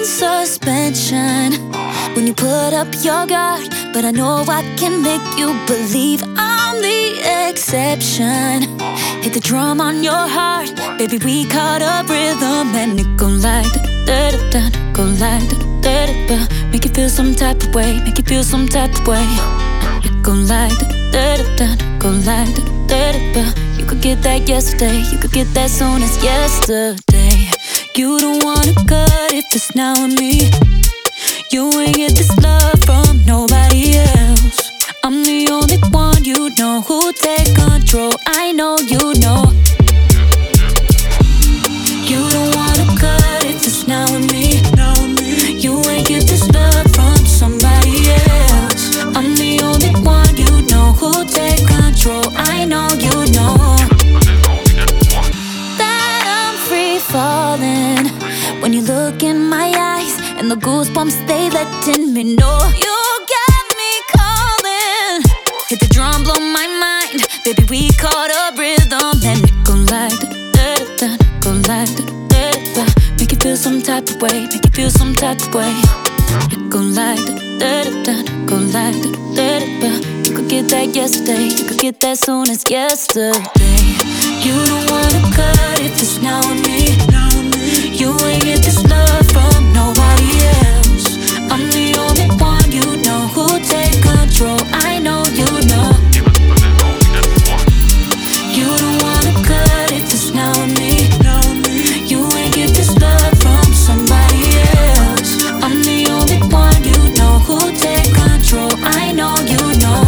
in suspension when you put up your guard, but I know I can make you believe I'm the exception. Hit the drum on your heart, baby, we caught a rhythm, and it go like da da da, go like da da da. Make you feel some type of way, make you feel some type of way. It go like da da da, go like da da da. You could get that yesterday, you could get that soon as yesterday. You don't wanna cut if it's now with me. You ain't get this love from nobody else. I'm the only one you know who take control. I know you know. You don't wanna cut if it's now with me. You ain't get this love from somebody else. I'm the only one you know who take control. I know you know that I'm free falling when you look in my eyes, and the goosebumps, they letting me know you got me calling. Hit the drum, blow my mind, baby, we caught a rhythm, and it go like da da da, go like da da da. Make you feel some type of way, make you feel some type of way. It go like da da da, go like da da da. You could get that yesterday, you could get that soon as yesterday. You don't wanna cut if it's now with me. You ain't get this love from nobody else. I'm the only one you know who take control. I know you know. You don't wanna cut if it's now with me. You ain't get this love from somebody else. I'm the only one you know who take control. I know you know.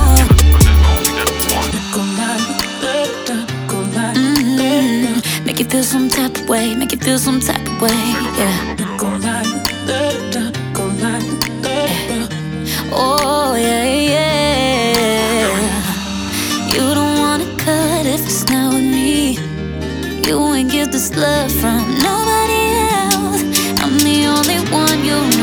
Make you feel some type of way, make you feel some type of way, yeah. Oh yeah, yeah. You don't wanna cut if it's not with me. You ain't get this love from nobody else. I'm the only one you know